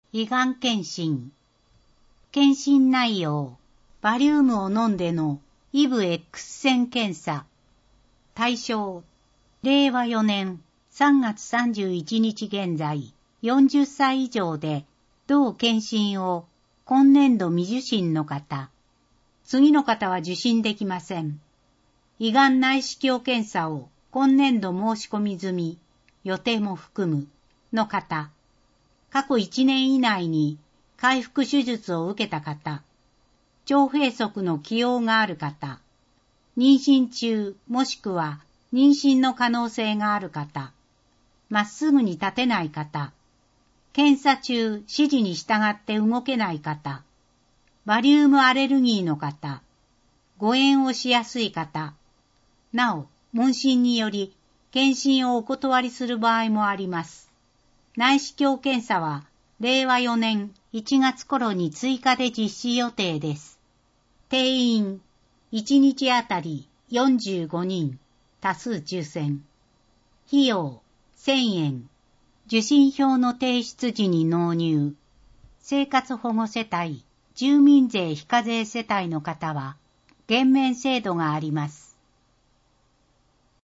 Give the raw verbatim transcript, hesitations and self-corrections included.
胃がん検診。検診内容。バリウムを飲んでのイブ X 線検査。対象。れいわよねんさんがつさんじゅういちにち現在よんじゅっさい以上で同検診を今年度未受診の方。次の方は受診できません。胃がん内視鏡検査を今年度申し込み済み、予定も含むの方。過去いちねん以内に開腹手術を受けた方。腸閉塞の既往がある方。妊娠中もしくは妊娠の可能性がある方。まっすぐに立てない方。検査中指示に従って動けない方。バリウムアレルギーの方。誤嚥をしやすい方。なお、問診により検診をお断りする場合もあります。内視鏡検査はれいわよねんいちがつ頃に追加で実施予定です。定員いちにちあたりよんじゅうごにん、多数抽選。費用せんえん。受診票の提出時に納入。生活保護世帯、住民税非課税世帯の方は減免制度があります。